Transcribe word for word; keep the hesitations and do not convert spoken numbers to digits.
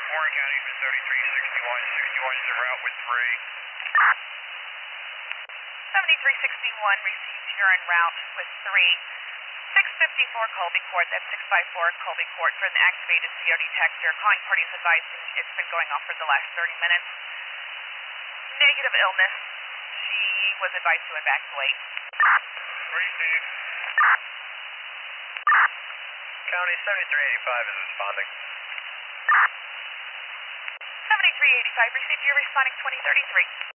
Warren County from seventy-three sixty-one. sixty-one is en route with three. seventy-three sixty-one received, you're en route with three. six fifty-four Colby Court, that's six five four Colby Court for an activated C O detector. Calling parties advising it's been going off for the last thirty minutes. Negative illness. She was advised to evacuate. Receive. County seventy-three eighty-five is responding. seventy-three eighty-five received, you're responding twenty thirty-three.